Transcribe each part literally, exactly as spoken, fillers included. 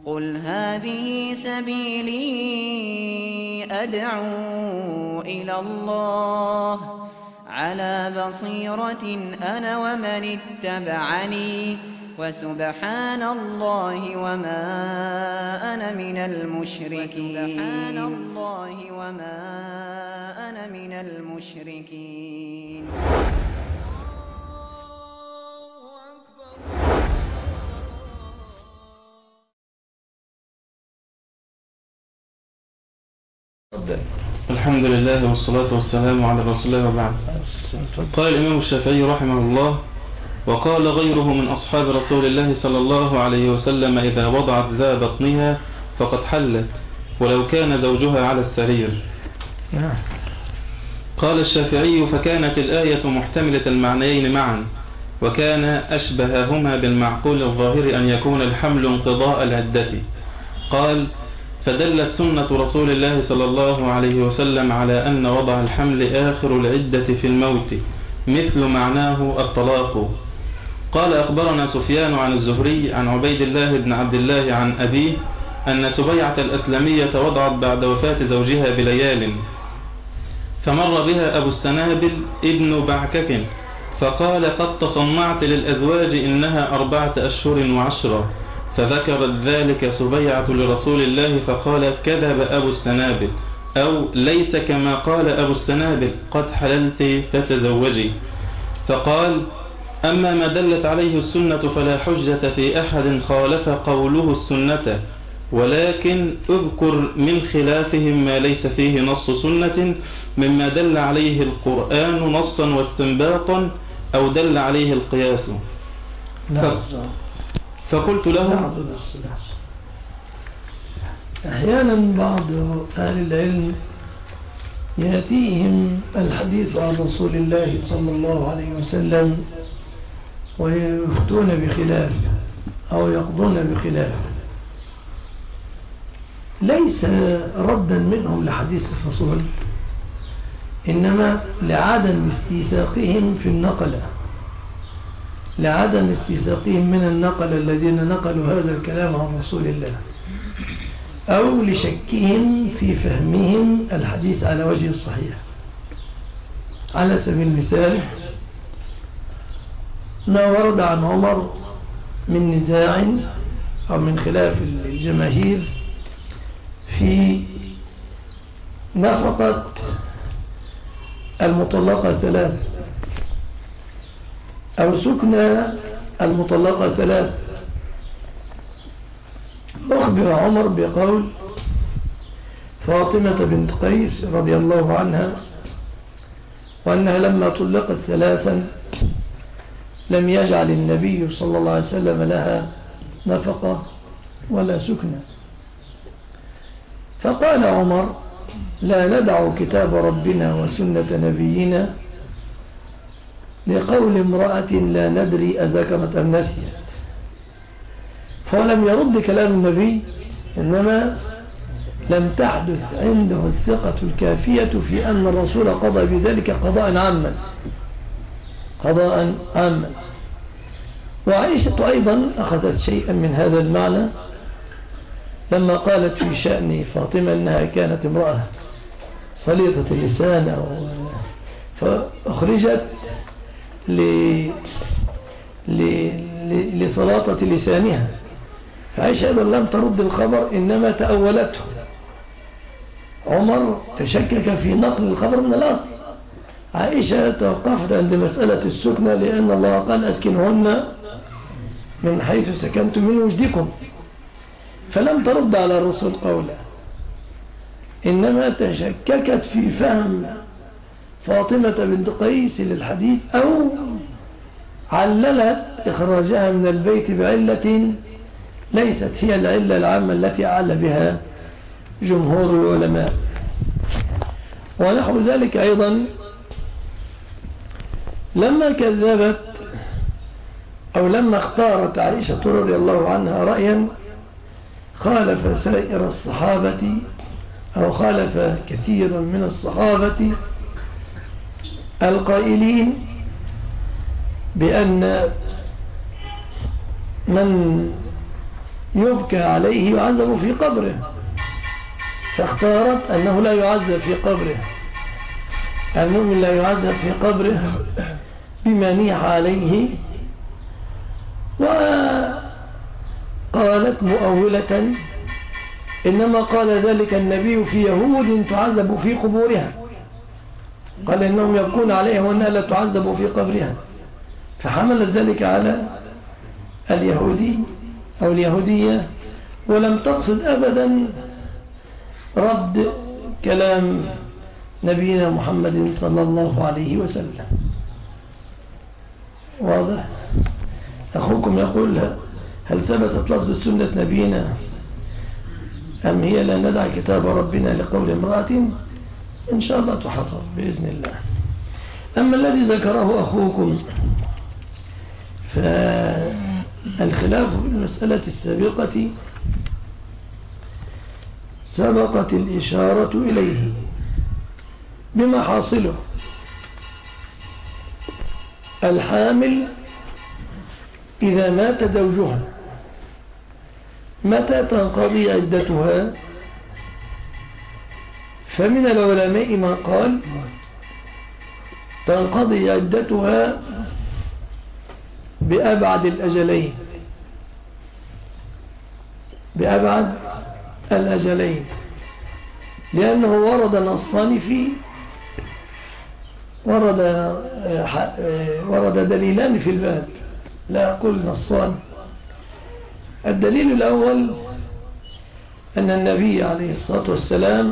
قل هذه سبيلي أدعو إلى الله على بصيرة أنا ومن اتبعني وسبحان الله وما أنا من المشركين وسبحان الله وما أنا من المشركين. الحمد لله والصلاة والسلام على رسول الله وبعد. قال الإمام الشافعي رحمه الله: وقال غيره من أصحاب رسول الله صلى الله عليه وسلم: إذا وضعت ذا بطنها فقد حلت ولو كان زوجها على السرير. قال الشافعي: فكانت الآية محتملة المعنيين معا، وكان أشبههما بالمعقول الظاهر أن يكون الحمل انقضاء العدة. قال: فدلت سنة رسول الله صلى الله عليه وسلم على أن وضع الحمل آخر العدة في الموت، مثل معناه الطلاق. قال: أخبرنا سفيان عن الزهري عن عبيد الله بن عبد الله عن أبيه أن سبيعة الأسلمية وضعت بعد وفاة زوجها بليال، فمر بها أبو السنابل ابن بعكك فقال: قد تصنعت للأزواج إنها أربعة أشهر وعشرة. فذكرت ذلك سبيعة لرسول الله فقال: كذب أبو السنابل، أو ليس كما قال أبو السنابل، قد حللت فتزوجي. فقال: أما ما دلت عليه السنة فلا حجة في أحد خالف قوله السنة، ولكن اذكر من خلافهم ما ليس فيه نص سنة مما دل عليه القرآن نصا واستنباطا أو دل عليه القياس. ف... فقلت له: أحيانا بعض أهل العلم يأتيهم الحديث عن رسول الله صلى الله عليه وسلم ويفتون بخلاف أو يقضون بخلاف، ليس ردا منهم لحديث الرسول، إنما لعدم استيثاقهم في النقل، لعدم استيثاقهم من النقل الذين نقلوا هذا الكلام عن رسول الله، أو لشكهم في فهمهم الحديث على وجه الصحيح. على سبيل المثال ما ورد عن عمر من نزاع أو من خلاف الجماهير في نفقة المطلقة ثلاث أو سكنى المطلقة ثلاث. أخبر عمر بقول فاطمة بنت قيس رضي الله عنها وأنها لما طلقت ثلاثا لم يجعل النبي صلى الله عليه وسلم لها نفقة ولا سكنى. فقال عمر: لا ندع كتاب ربنا وسنة نبينا لقول امرأة لا ندري أذكرت أم نسيت. فلم يرد كلام النبي، إنما لم تحدث عنده الثقة الكافية في أن الرسول قضى بذلك قضاء عاما قضاء عاما. وعائشة أيضا أخذت شيئا من هذا المعنى لما قالت في شأن فاطمة أنها كانت امرأة صليطة اللسان، فأخرجت ل... ل... لصلاطة لسانها. فعائشة أيضا لم ترد الخبر، إنما تأولته. عمر تشكك في نقل الخبر من الأصل. عائشة توقفت عند مسألة السكنة لأن الله قال: أسكنهن من حيث سكنتم من وجدكم، فلم ترد على الرسول قوله، إنما تشككت في فهم فاطمة بنت قيس للحديث، أو عللت إخراجها من البيت بعلة ليست هي العلة العامة التي أعل بها جمهور العلماء. ونحو ذلك أيضا لما كذبت أو لما اختارت عائشة رضي الله عنها رأيا خالف سائر الصحابة أو خالف كثيرا من الصحابة القائلين بأن من يبكى عليه يعذب في قبره، فاختارت أنه لا يعذب في قبره، المؤمن لا يعذب في قبره بما نيح عليه. وقالت مؤولة إنما قال ذلك النبي في يهود تعذب في قبورها، قال إنهم يبكون عليها وأنها لا تعذب في قبرها، فحملت ذلك على اليهودي أو اليهودية، ولم تقصد أبدا رد كلام نبينا محمد صلى الله عليه وسلم. واضح؟ أخوكم يقول هل ثبتت لفظ سنة نبينا أم هي لا ندع كتاب ربنا لقول امرأة؟ إن شاء الله تحرر بإذن الله. أما الذي ذكره أخوكم فالخلاف في المسألة السابقة سبقت الإشارة إليه بما حاصله. الحامل إذا مات زوجها متى تنقضي عدتها؟ فمن العلماء من قال تنقضي عدتها بأبعد الأجلين، بأبعد الأجلين، لأنه ورد نصان في ورد ورد دليلان في الباب، لا أقول نصان. الدليل الأول أن النبي عليه الصلاة والسلام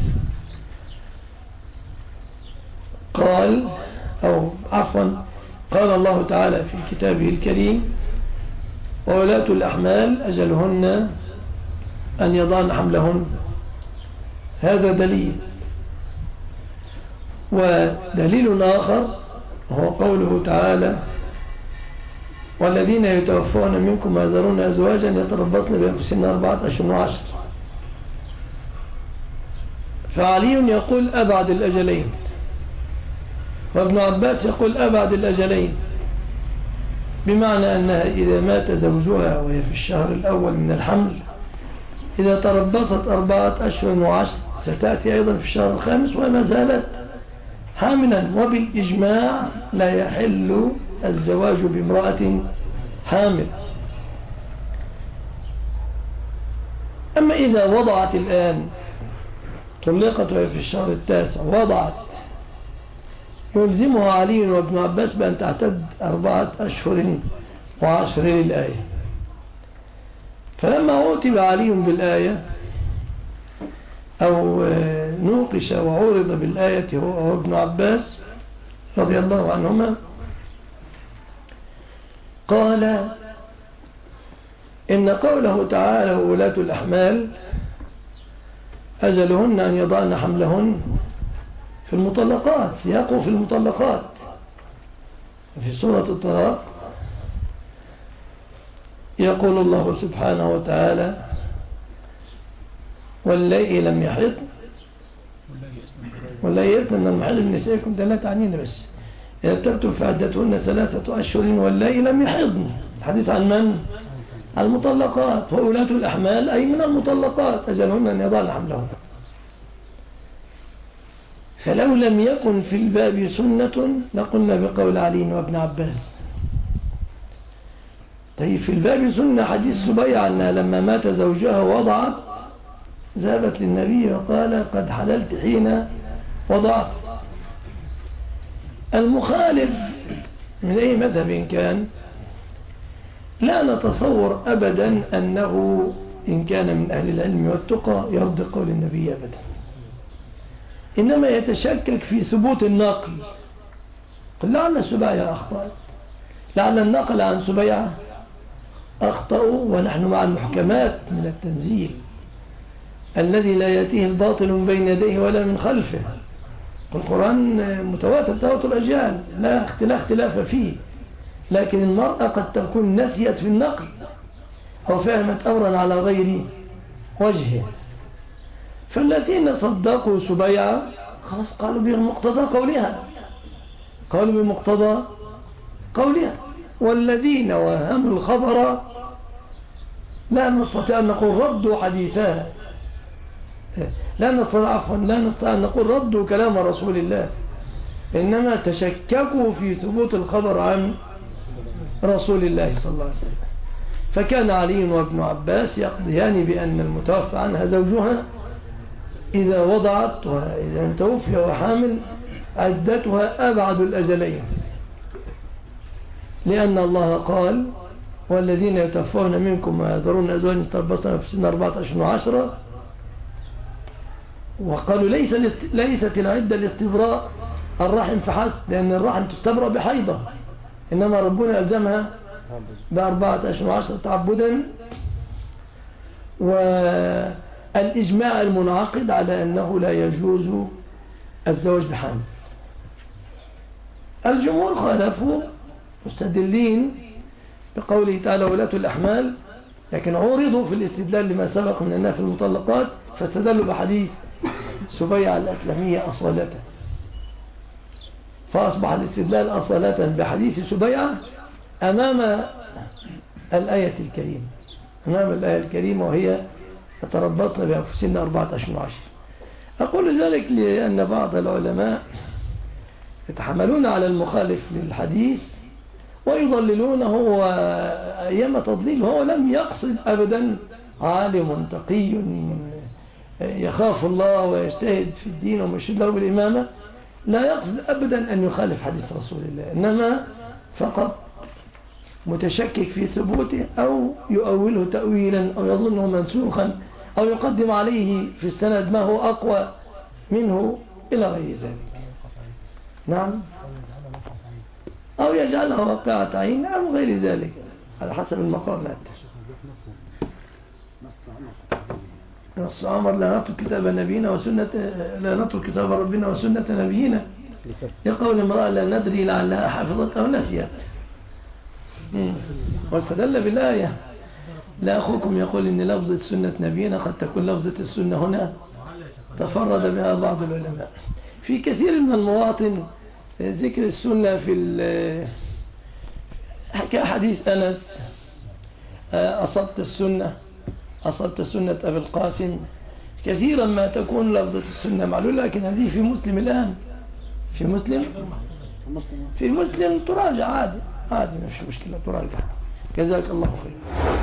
قال أو عفوا قال الله تعالى في كتابه الكريم وولاة الأحمال أجلهن أن يضعن حملهن. هذا دليل. ودليل آخر هو قوله تعالى والذين يتوفون منكم ويذرون أزواجا يتربصن بأنفسهن أربعة أشهر وعشر. فعلي يقول أبعد الأجلين، وابن عباس يقول أبعد الأجلين، بمعنى أنها إذا مات زوجها وهي في الشهر الأول من الحمل إذا تربصت أربعة أشهر وعشر ستأتي أيضا في الشهر الخامس وما زالت حاملا. وبالإجماع لا يحل الزواج بامرأة حامل. أما إذا وضعت الآن طلقت وهي في الشهر التاسع وضعت يلزمها علي وابن عباس بأن تعتد أربعة أشهر وعشر للآية. فلما عوتب علي بالآية أو نوقش وعورض بالآية هو ابن عباس رضي الله عنهما قال إن قوله تعالى وولاة الأحمال أجلهن أن يضعن حملهن في المطلقات، سياقه في المطلقات في سورة الطلاق يقول الله سبحانه وتعالى واللائي لم يحضن واللائي يئسن من المحيض من نسائكم، ده لا تعنينا بس ارتبتم فعدتهن ثلاثة أشهر واللائي لم يحضن. الحديث عن من؟ المطلقات. وولاة الأحمال أي من المطلقات أجلهن أن يضعن حملهن. فلو لم يكن في الباب سنة لقلنا بقول علي وابن عباس. طيب في الباب سنة حديث سبيعة أنها لما مات زوجها وضعت ذهبت للنبي وقال قد حللت حين وضعت. المخالف من أي مذهب كان لا نتصور أبدا أنه إن كان من أهل العلم والتقى يرضي قول النبي أبدا، إنما يتشكك في ثبوت النقل. قل لعل سبيعة أخطأت، لعل النقل عن سبيعة أخطأوا، ونحن مع المحكمات من التنزيل الذي لا يأتيه الباطل من بين يديه ولا من خلفه. القرآن متواتر تواتر الأجيال لا اختلاف اختلاف فيه، لكن المرأة قد تكون نسيت في النقل أو فهمت أمرا على غير وجهه. فالذين صدقوا سبيعة خلاص قالوا بمقتضى قولها قالوا بمقتضى قولها، والذين وهموا الخبر لا نستطيع أن نقول ردوا حديثها، لا نستطيع عفوا لا نستطيع أن نقول ردوا كلام رسول الله، إنما تشككوا في ثبوت الخبر عن رسول الله صلى الله عليه وسلم. فكان علي وابن عباس يقضيان بأن المتوفى عنها زوجها إذا وضعت وإذا توفي وحامل عدتها أبعد الأجلين، لأن الله قال والذين يتوفون منكم ويذرون أزواجا يتربصن في سن أربعة أشهر وعشرة، وقالوا ليس ليست العدة لاستبراء الرحم فحسب، لأن الرحم تستبرأ بحيضة، إنما ربنا ألزمها بأربعة أشهر وعشرة تعبدا. والإجماع المنعقد على أنه لا يجوز الزواج بحامل. الجمهور خالفوا مستدلين بقوله تعالى ولاة الأحمال، لكن عورضوا في الاستدلال لما سبق من أنها في المطلقات، فاستدلوا بحديث سبيعة الأسلمية أصالة، فأصبح الاستدلال أصالة بحديث سبيعة أمام الآية الكريمة أمام الآية الكريمة وهي تربصن بأنفسهن أربعة أشهر وعشرة. أقول ذلك لأن بعض العلماء يتحملون على المخالف للحديث ويضللونه، وأيام تضليل هو لم يقصد أبدا عالم تقي يخاف الله ويجتهد في الدين ومشهد له بالإمامة، لا يقصد أبدا أن يخالف حديث رسول الله، إنما فقط متشكك في ثبوته أو يؤوله تأويلا أو يظنه منسوخا أو يقدم عليه في السند ما هو أقوى منه إلى غير ذلك. نعم، أو يجعلها واقعة عين أو غير ذلك على حسب المقامات. نص عمر لا نترك كتاب نبينا وسنة لا نترك كتاب ربنا وسنة نبينا، يقول امرأة لا ندري لعلها حفظت أو نسيت، واستدل بالآية لا أخوكم يقول إن لفظة سنة نبينا قد تكون لفظة السنة هنا تفرد بها بعض العلماء. في كثير من المواطن ذكر السنة في كحديث أنس أصبت السنة أصبت سنة أبي القاسم، كثيرا ما تكون لفظة السنة معلولة، لكن هذه في مسلم الآن في مسلم في مسلم تراجع عادي عادي مش مشكلة تراجع. جزاك الله خير.